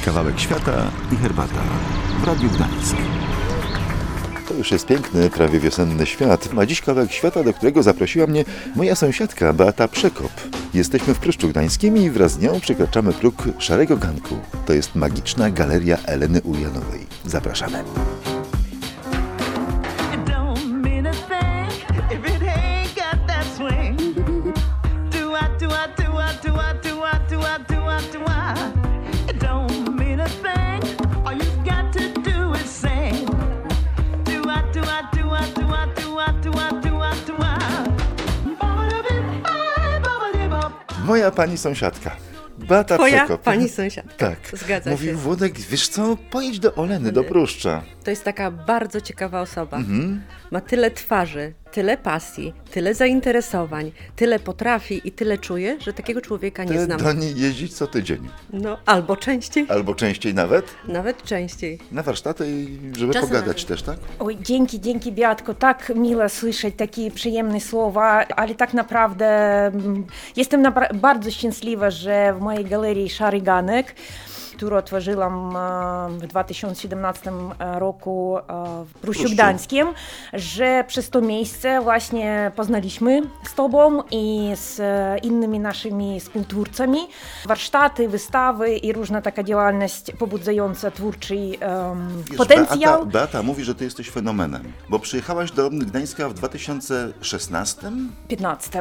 Kawałek świata i herbata w Radiu Gdańsk. To już jest piękny, prawie wiosenny świat, a dziś kawałek świata, do którego zaprosiła mnie moja sąsiadka Beata Przekop. Jesteśmy w Pryszczu Gdańskim i wraz z nią przekraczamy próg Szarego Ganku. To jest magiczna galeria Eleny Uljanowej. Zapraszamy. Moja pani sąsiadka, Beata Twoja Przekop. pani sąsiadka. Tak. Zgadza Mówił się. Włodek, wiesz co, pojedź do Oleny, do Pruszcza. To jest taka bardzo ciekawa osoba. Ma tyle twarzy, tyle pasji, tyle zainteresowań, tyle potrafi i tyle czuje, że takiego człowieka nie Ty znam. do niej jeździć co tydzień. No, albo częściej, Albo częściej nawet. nawet częściej. Na warsztaty, żeby Czasem pogadać razem. też, tak? Ой, dzięki Beatko, tak miło słyszeć takie przyjemne słowa, ale tak naprawdę jestem bardzo szczęśliwa, że w mojej galerii Szary Ganek, którą otworzyłam w 2017 roku w Pruszczu Gdańskim, że przez to miejsce właśnie poznaliśmy z Tobą i z innymi naszymi współtwórcami warsztaty, wystawy i różna taka działalność pobudzająca twórczy potencjał. Beata mówi, że ty jesteś fenomenem, bo przyjechałaś do Gdańska w 2016? 15.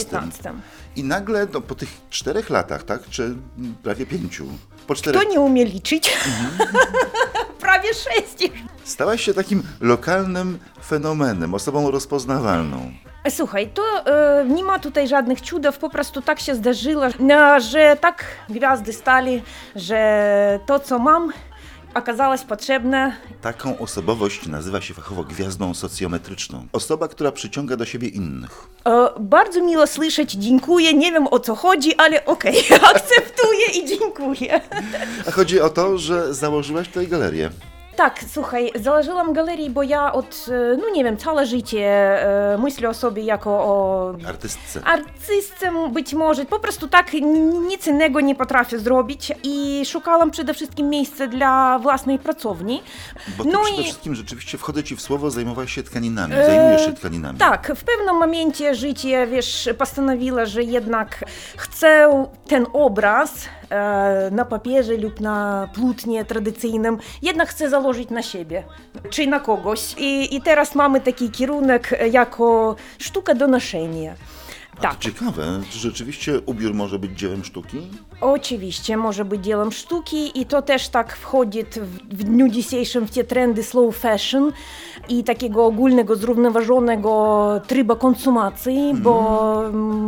I nagle po tych 4 latach, tak? Czy prawie 5? Po 4 Kto nie umie liczyć? Prawie 6. stałaś się takim lokalnym fenomenem, osobą rozpoznawalną. Słuchaj, to nie ma tutaj żadnych cudów, po prostu tak się zdarzyło, że tak gwiazdy stali, że to, co mam, okazało się potrzebne. Taką osobowość nazywa się fachowo gwiazdą socjometryczną. Osoba, która przyciąga do siebie innych. Bardzo miło słyszeć, dziękuję, nie wiem o co chodzi, ale okej, akceptuję i dziękuję. A chodzi o to, że założyłaś tutaj galerię. Tak, słuchaj, założyłam galerię, bo ja no nie wiem, całe życie myślę o sobie jako o artystce być może. Po prostu tak nic innego nie potrafię zrobić i szukałam przede wszystkim miejsca dla własnej pracowni. Bo ty przede wszystkim rzeczywiście, wchodzę ci w słowo, zajmowałaś się tkaninami, zajmujesz się tkaninami. Tak, w pewnym momencie życie, wiesz, postanowiła, że jednak chcę ten obraz na papierze lub na płótnie tradycyjnym, jednak chcę założyć na siebie, czy na kogoś. I teraz mamy taki kierunek jako sztuka do noszenia. Tak. To ciekawe, czy rzeczywiście ubiór może być dziełem sztuki? Oczywiście, może być dziełem sztuki i to też tak wchodzi w dniu dzisiejszym w te trendy slow fashion i takiego ogólnego, zrównoważonego trybu konsumacji, bo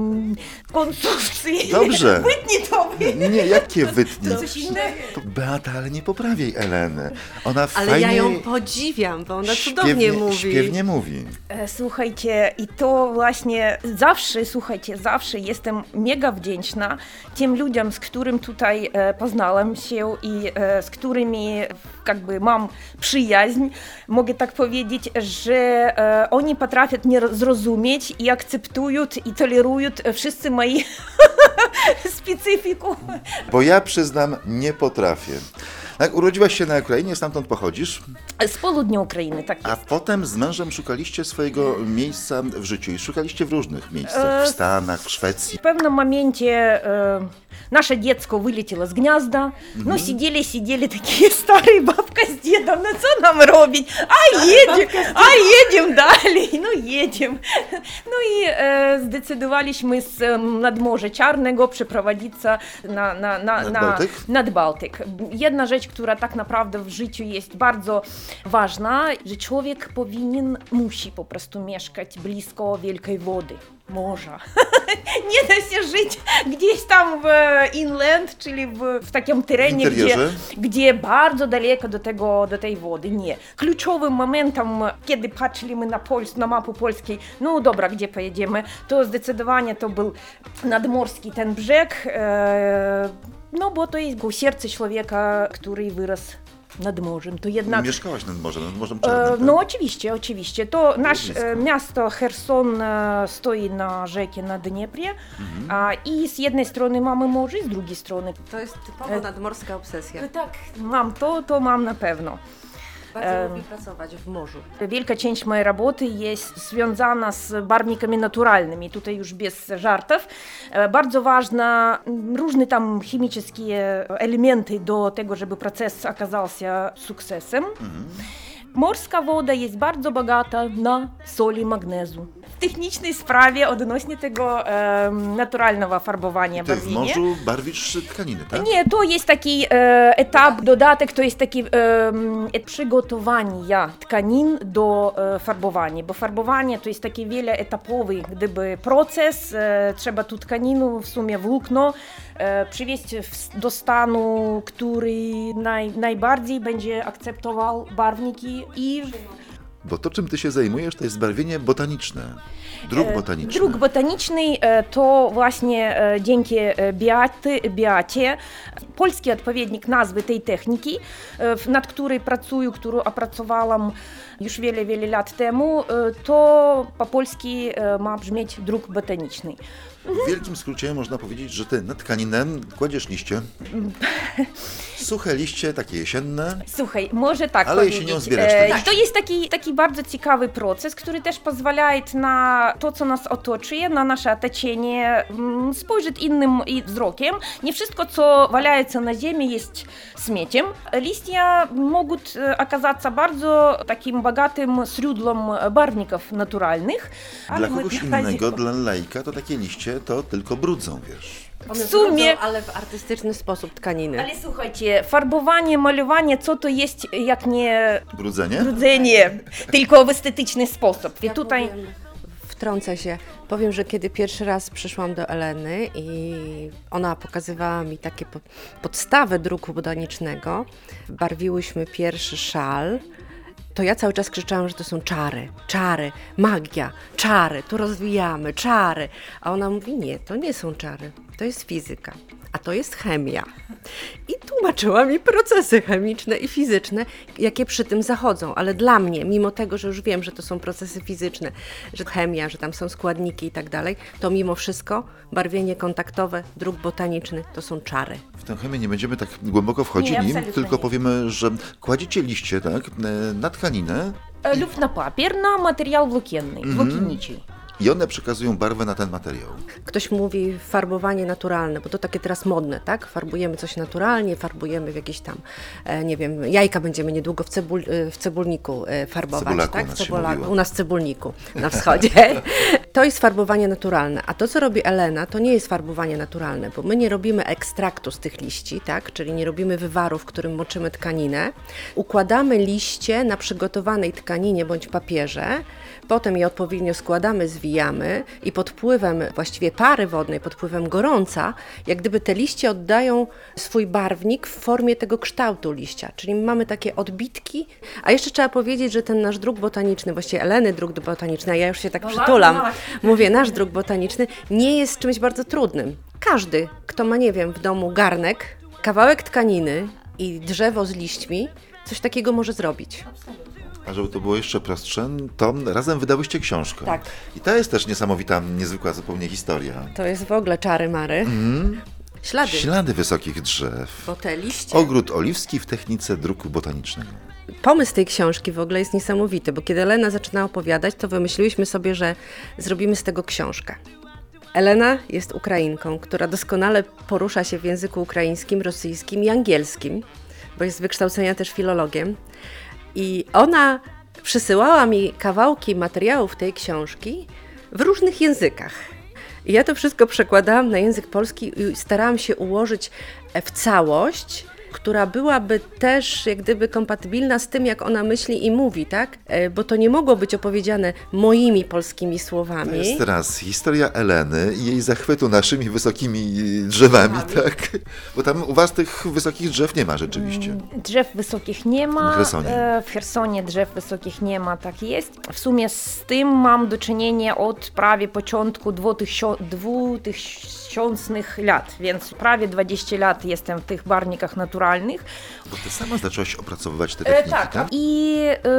konsumpcji. Dobrze. Wytnij to. Nie, jakie wytnij? Coś innego. Beata, ale nie poprawiaj Eleny. Ona Ale fajnie... ja ją podziwiam, bo ona cudownie mówi. Śpiewnie mówi. Słuchajcie, i to właśnie zawsze jestem mega wdzięczna tym ludziom, z którym tutaj poznałam się i z którymi jakby mam przyjaźń. Mogę tak powiedzieć, że oni potrafią mnie zrozumieć i akceptują i tolerują wszyscy moi specyfiku. Bo ja przyznam, nie potrafię. Tak, urodziłaś się na Ukrainie, stamtąd pochodzisz? Z południa Ukrainy, tak jest. A potem z mężem szukaliście swojego miejsca w życiu i szukaliście w różnych miejscach, w Stanach, w Szwecji. W pewnym momencie nasze dziecko wyleciało z gniazda, no siedzieli takie stare babka z dziedem, no co nam robić? Jedziemy dalej, no jedziemy. No i zdecydowaliśmy z nadmorza Czarnego przeprowadzić nad Bałtyk. Jedna rzecz, która tak naprawdę w życiu jest bardzo ważna, że człowiek musi po prostu mieszkać blisko wielkiej wody. Morza. Nie da się żyć gdzieś tam w inland, czyli w takim terenie, gdzie bardzo daleko do tej wody. Nie. Kluczowym momentem, kiedy patrzyliśmy na mapę polskiej, no dobra, gdzie pojedziemy, to zdecydowanie to był nadmorski ten brzeg, no bo to jest serce człowieka, który wyrósł nad morzem. To jednak... Mieszkałaś nad Morzem Czarnym, tak? No oczywiście. To nasze miasto Cherson stoi na rzece na Dnieprze i z jednej strony mamy morze, z drugiej strony... To jest typowo nadmorska obsesja. Tak, mam to mam na pewno. Bardzo lubię pracować w morzu. Wielka część mojej roboty jest związana z barwnikami naturalnymi, tutaj już bez żartów. Bardzo ważne różne tam chemiczne elementy do tego, żeby proces okazał się sukcesem. Morska woda jest bardzo bogata na soli magnezu. W technicznej sprawie odnośnie tego naturalnego farbowania Ty w barwienia. morzu barwisz tkaniny, tak? Nie, to jest taki etap, dodatek, to jest taki przygotowanie tkanin do farbowania, bo farbowanie to jest taki wieloetapowy gdyby proces, trzeba tu tkaninu w sumie włókno przywieźć do stanu, który najbardziej będzie akceptował barwniki i... Bo to, czym ty się zajmujesz, to jest barwienie botaniczne. Druk botaniczny. Druk botaniczny to właśnie dzięki Beacie, polski odpowiednik nazwy tej techniki, nad której pracuję, którą opracowałam już wiele lat temu, to po polski ma brzmieć druk botaniczny. W wielkim skrócie można powiedzieć, że ty na tkaninę kładziesz liście. Suche liście, takie jesienne. Słuchaj, może tak Ale powiedzieć. jesienią zbierasz te liście. To jest taki bardzo ciekawy proces, który też pozwala na to, co nas otoczy, na nasze otoczenie, spojrzeć innym wzrokiem. Nie wszystko, co walaється na ziemi, jest śmieciem. Liście mogą okazać się bardzo takim bogatym źródłem barwników naturalnych. Dla kogoś innego, dla laika, to takie liście to tylko brudzą, wiesz. One W sumie... brudzą, ale w artystyczny sposób tkaniny. Ale słuchajcie, farbowanie, malowanie, co to jest jak nie Brudzenie? brudzenie, tylko w estetyczny sposób. I tutaj... Wtrącę się. Powiem, że kiedy pierwszy raz przyszłam do Eleny i ona pokazywała mi takie podstawy druku botanicznego, barwiłyśmy pierwszy szal, to ja cały czas krzyczałam, że to są czary, magia, czary, tu rozwijamy, czary. A ona mówi, nie, to nie są czary, to jest fizyka, a to jest chemia. I tłumaczyła mi procesy chemiczne i fizyczne, jakie przy tym zachodzą. Ale dla mnie, mimo tego, że już wiem, że to są procesy fizyczne, że chemia, że tam są składniki i tak dalej, to mimo wszystko barwienie kontaktowe, druk botaniczny to są czary. W tę chemię nie będziemy tak głęboko wchodzili, absolutnie tylko nie. powiemy, że kładziecie liście, tak, na tkaninę Lub na papier, na materiał włókienny, włókienniczy. i one przekazują barwę na ten materiał. Ktoś mówi farbowanie naturalne, bo to takie teraz modne, tak? Farbujemy coś naturalnie, farbujemy w jakieś tam, nie wiem, jajka będziemy niedługo w cebulniku farbować, Cebulaku tak? u nas się mówiło. U nas w cebulniku na wschodzie. To jest farbowanie naturalne, a to, co robi Elena, to nie jest farbowanie naturalne, bo my nie robimy ekstraktu z tych liści, tak? Czyli nie robimy wywaru, w którym moczymy tkaninę. Układamy liście na przygotowanej tkaninie bądź papierze, potem je odpowiednio składamy, zwijamy i pod wpływem właściwie pary wodnej, pod wpływem gorąca, jak gdyby te liście oddają swój barwnik w formie tego kształtu liścia. Czyli mamy takie odbitki, a jeszcze trzeba powiedzieć, że ten nasz druk botaniczny, właściwie Eleny druk botaniczny, a ja już się tak przytulam, mówię, nasz druk botaniczny nie jest czymś bardzo trudnym. Każdy, kto ma, nie wiem, w domu garnek, kawałek tkaniny i drzewo z liśćmi, coś takiego może zrobić. A żeby to było jeszcze prostsze, to razem wydałyście książkę. Tak. I to jest też niesamowita, niezwykła zupełnie historia. To jest w ogóle czary-mary. Ślady, Ślady wysokich drzew. bo te liście... Ogród oliwski w technice druku botanicznego. Pomysł tej książki w ogóle jest niesamowity, bo kiedy Elena zaczyna opowiadać, to wymyśliłyśmy sobie, że zrobimy z tego książkę. Elena jest Ukrainką, która doskonale porusza się w języku ukraińskim, rosyjskim i angielskim, bo jest z wykształcenia też filologiem. I ona przysyłała mi kawałki materiałów tej książki w różnych językach. I ja to wszystko przekładałam na język polski i starałam się ułożyć w całość, która byłaby też jak gdyby kompatybilna z tym, jak ona myśli i mówi, tak? Bo to nie mogło być opowiedziane moimi polskimi To słowami. jest teraz historia Eleny i jej zachwytu naszymi wysokimi drzewami, tak? Bo tam u was tych wysokich drzew nie ma rzeczywiście. Drzew wysokich nie ma. W Chersonie. W Chersonie drzew wysokich nie ma, tak jest. W sumie z tym mam do czynienia od prawie początku 2000 lat, więc prawie 20 lat jestem w tych barwnikach naturalnych. naturalnych. Bo ty sama zaczęłaś opracowywać te techniki, tak? I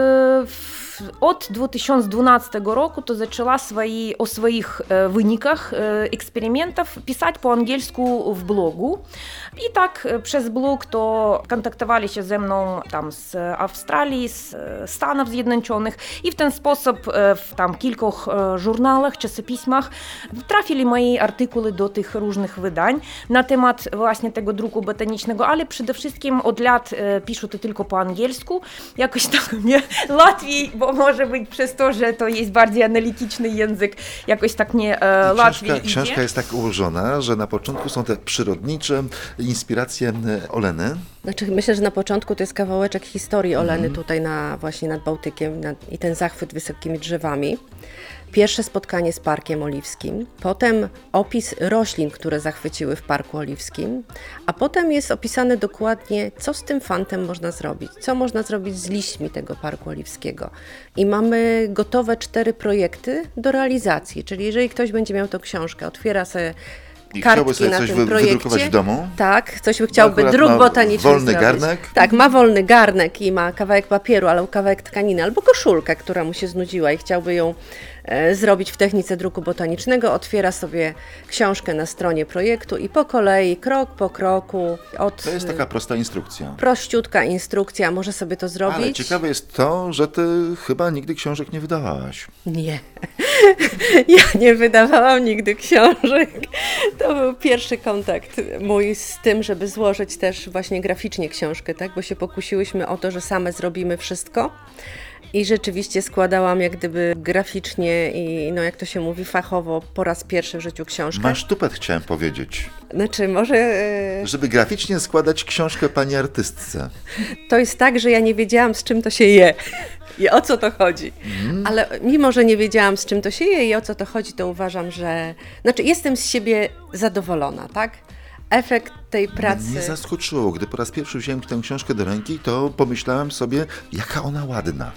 od 2012 roku to zaczęła o swoich wynikach eksperymentów pisać po angielsku w blogu. I tak przez blog to kontaktowali się ze mną tam z Australii, z Stanów Zjednoczonych i w ten sposób w tam kilku żurnalach, czasopismach trafili moje artykuły do tych różnych wydań na temat właśnie tego druku botanicznego, ale przede wszystkim od lat piszę to tylko po angielsku. Jakoś tak mnie łatwiej, bo może być przez to, że to jest bardziej analityczny język, jakoś tak nie łatwiej idzie. Książka jest tak ułożona, że na początku są te przyrodnicze inspiracje Oleny. Znaczy, myślę, że na początku to jest kawałeczek historii Oleny tutaj właśnie nad Bałtykiem i ten zachwyt wysokimi drzewami. Pierwsze spotkanie z Parkiem Oliwskim, potem opis roślin, które zachwyciły w Parku Oliwskim, a potem jest opisane dokładnie, co z tym fantem można zrobić, co można zrobić z liśćmi tego Parku Oliwskiego. I mamy gotowe 4 projekty do realizacji, czyli jeżeli ktoś będzie miał tę książkę, otwiera sobie I chciałby sobie na coś tym wydrukować projekcie. w domu? Tak, ktoś by chciałby Akurat druk ma botaniczny wolny zrobić. garnek? Tak, ma wolny garnek i ma kawałek papieru, albo kawałek tkaniny, albo koszulkę, która mu się znudziła i chciałby ją zrobić w technice druku botanicznego. Otwiera sobie książkę na stronie projektu i po kolei, krok po kroku. To jest taka prosta instrukcja. Prościutka instrukcja, może sobie to zrobić. Ale ciekawe jest to, że ty chyba nigdy książek nie wydawałaś. Nie. Ja nie wydawałam nigdy książek. To był pierwszy kontakt mój z tym, żeby złożyć też właśnie graficznie książkę, tak? Bo się pokusiłyśmy o to, że same zrobimy wszystko. I rzeczywiście składałam jak gdyby graficznie i no jak to się mówi fachowo po raz pierwszy w życiu książkę. Masz tupet, chciałem powiedzieć. Znaczy może... Żeby graficznie składać książkę pani artystce. To jest tak, że ja nie wiedziałam, z czym to się je i o co to chodzi. Ale mimo, że nie wiedziałam, z czym to się je i o co to chodzi, to uważam, że... Znaczy jestem z siebie zadowolona, tak? Efekt tej pracy... Mnie zaskoczyło, gdy po raz pierwszy wziąłem tę książkę do ręki, to pomyślałem sobie, jaka ona ładna.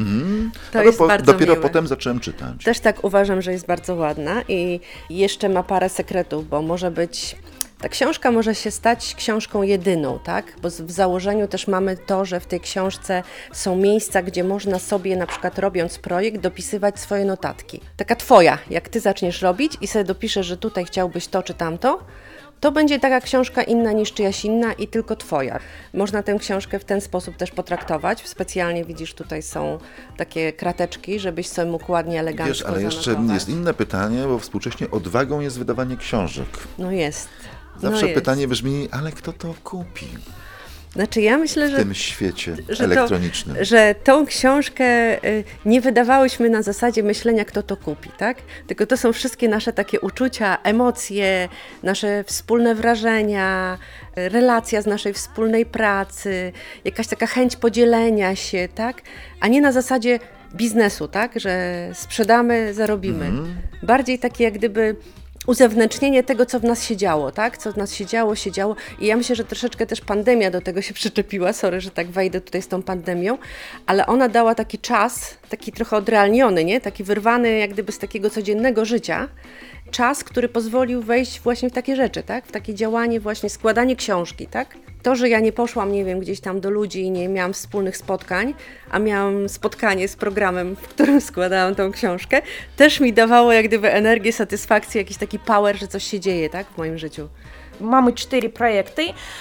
To jest bardzo dopiero miłe. potem zacząłem czytać. Też tak uważam, że jest bardzo ładna i jeszcze ma parę sekretów, bo może być... Ta książka może się stać książką jedyną, tak? Bo w założeniu też mamy to, że w tej książce są miejsca, gdzie można sobie na przykład robiąc projekt dopisywać swoje notatki. Taka twoja, jak ty zaczniesz robić i sobie dopiszesz, że tutaj chciałbyś to czy tamto, to będzie taka książka inna niż czyjaś inna i tylko twoja. Można tę książkę w ten sposób też potraktować. Specjalnie widzisz, tutaj są takie krateczki, żebyś sobie mógł ładnie, elegancko Wiesz, ale jeszcze zanotować. jest inne pytanie, bo współcześnie odwagą jest wydawanie książek. No jest. Zawsze jest. pytanie brzmi, ale kto to kupi Znaczy ja myślę, w że tym świecie że elektronicznym? że tą książkę nie wydawałyśmy na zasadzie myślenia, kto to kupi, tak? Tylko to są wszystkie nasze takie uczucia, emocje, nasze wspólne wrażenia, relacja z naszej wspólnej pracy, jakaś taka chęć podzielenia się, tak? A nie na zasadzie biznesu, tak? Że sprzedamy, zarobimy. Bardziej takie jak gdyby uzewnętrznienie tego, co w nas się działo, tak? Co w nas się działo. I ja myślę, że troszeczkę też pandemia do tego się przyczepiła. Sorry, że tak wejdę tutaj z tą pandemią, ale ona dała taki czas, taki trochę odrealniony, nie? Taki wyrwany jak gdyby z takiego codziennego życia. Czas, który pozwolił wejść właśnie w takie rzeczy, tak? W takie działanie właśnie, składanie książki, tak? To, że ja nie poszłam, nie wiem, gdzieś tam do ludzi i nie miałam wspólnych spotkań, a miałam spotkanie z programem, w którym składałam tą książkę, też mi dawało jak gdyby energię, satysfakcję, jakiś taki power, że coś się dzieje, tak? W moim życiu. Mamy 4 projekty.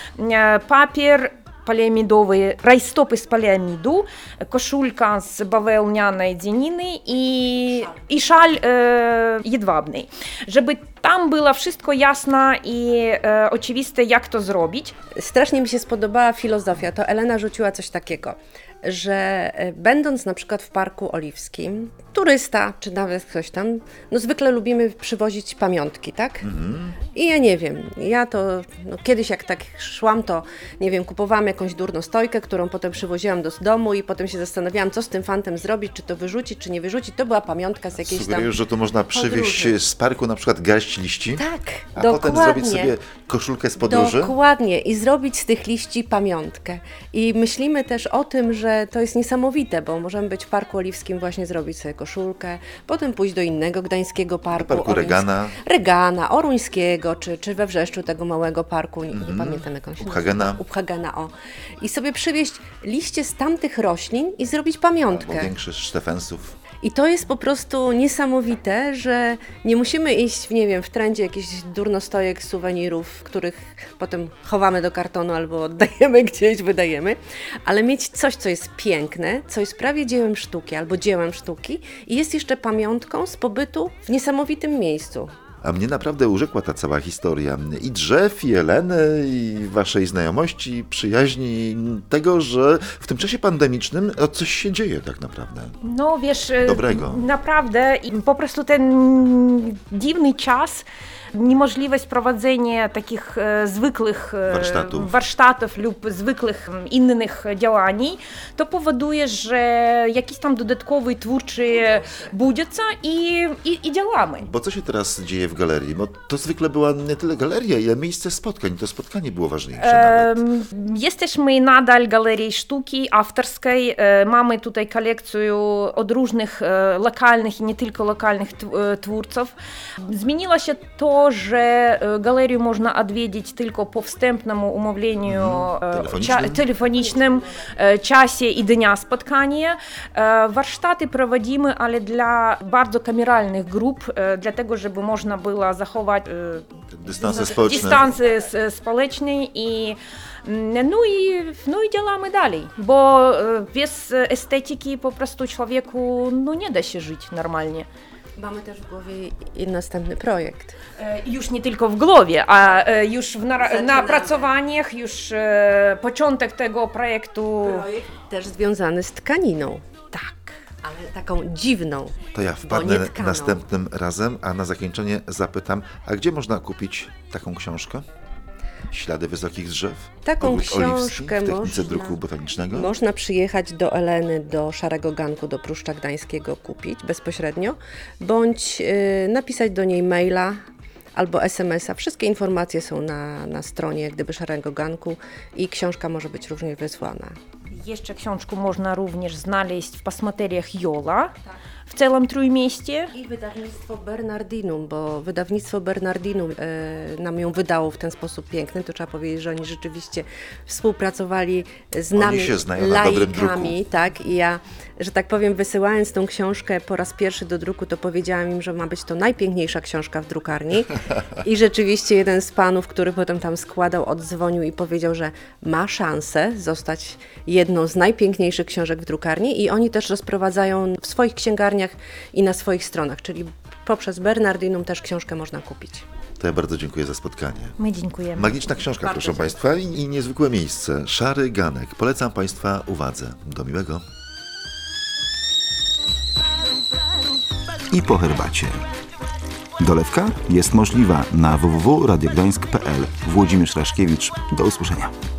Papier полиамидовые, райстопы з полиамиду, кошулька з бавовняної дзянiny i szal jedwabny. Żeby tam było wszystko jasne i oczywiste, jak to zrobić. Strasznie mi się spodobała filozofia. To Elena rzuciła coś takiego, że będąc na przykład w Parku Oliwskim, turysta, czy nawet ktoś tam, no zwykle lubimy przywozić pamiątki, tak? I ja nie wiem, ja to kiedyś jak tak szłam, to nie wiem, kupowałam jakąś durną stojkę, którą potem przywoziłam do domu i potem się zastanawiałam, co z tym fantem zrobić, czy to wyrzucić, czy nie wyrzucić. To była pamiątka z jakiejś tam Sugerujesz, że to można przywieźć podróży. z parku na przykład garść liści, Tak, a dokładnie. potem zrobić sobie koszulkę z podróży? Dokładnie i zrobić z tych liści pamiątkę. I myślimy też o tym, że że to jest niesamowite, bo możemy być w Parku Oliwskim, właśnie zrobić sobie koszulkę, potem pójść do innego gdańskiego parku. Parku Regana. Regana, Oruńskiego, czy we Wrzeszczu tego małego parku, nie pamiętam jak on się nazywa. Uphagena, o. I sobie przywieźć liście z tamtych roślin i zrobić pamiątkę. Albo większy Sztefensów. I to jest po prostu niesamowite, że nie musimy iść, nie wiem, w trendzie jakichś durnostojek suwenirów, których potem chowamy do kartonu albo oddajemy gdzieś, wydajemy, ale mieć coś, co jest piękne, co jest prawie dziełem sztuki albo dziełem sztuki i jest jeszcze pamiątką z pobytu w niesamowitym miejscu. A mnie naprawdę urzekła ta cała historia i drzew, i Eleny, i waszej znajomości, przyjaźni, tego, że w tym czasie pandemicznym coś się dzieje tak naprawdę. No wiesz, Dobrego. Naprawdę po prostu ten dziwny czas, niemożliwość prowadzenia takich zwykłych warsztatów lub zwykłych innych działań, to powoduje, że jakiś tam dodatkowy twórczy budzica i działamy. Bo co się teraz dzieje w galerii? Bo to zwykle była nie tyle galeria, ile miejsce spotkań. To spotkanie było ważniejsze nawet. Jesteśmy nadal Galerii Sztuki Autorskiej. Mamy tutaj kolekcję od różnych lokalnych i nie tylko lokalnych twórców. Zmieniło się to, że galerię można odwiedzić tylko po wstępnemu umówieniu telefonicznym, czasie i dnia spotkania. Warsztaty prowadzimy, ale dla bardzo kameralnych grup, dlatego, żeby można było zachować dystanse społeczne i działamy dalej, bo bez estetyki po prostu człowieku nie da się żyć normalnie. Mamy też w głowie następny projekt. Już nie tylko w głowie, a już w napracowaniach, już początek tego projektu. Projekt też związany z tkaniną. Tak, ale taką dziwną. To ja wpadnę następnym razem, a na zakończenie zapytam, a gdzie można kupić taką książkę? Ślady wysokich drzew? Taką książkę w technice druku botanicznego? Można przyjechać do Eleny, do Szarego Ganku, do Pruszcza Gdańskiego kupić bezpośrednio, bądź napisać do niej maila albo SMS-a. Wszystkie informacje są na stronie gdyby Szarego Ganku i książka może być również wysłana. Jeszcze książkę można również znaleźć w pasmateriach Jola. W całym Trójmieście. I wydawnictwo Bernardinum, bo wydawnictwo Bernardinum nam ją wydało w ten sposób piękny. To trzeba powiedzieć, że oni rzeczywiście współpracowali z nami, laikami. Tak, i ja, że tak powiem, wysyłając tą książkę po raz pierwszy do druku, to powiedziałam im, że ma być to najpiękniejsza książka w drukarni. I rzeczywiście jeden z panów, który potem tam składał, oddzwonił i powiedział, że ma szansę zostać jedną z najpiękniejszych książek w drukarni i oni też rozprowadzają w swoich księgarniach i na swoich stronach, czyli poprzez Bernardinum też książkę można kupić. To ja bardzo dziękuję za spotkanie. My dziękujemy. Magiczna książka, proszę Państwa, i niezwykłe miejsce. Szary Ganek. Polecam Państwa uwadze. Do miłego. I po herbacie. Dolewka jest możliwa na www.radiogdańsk.pl. Włodzimierz Raszkiewicz. Do usłyszenia.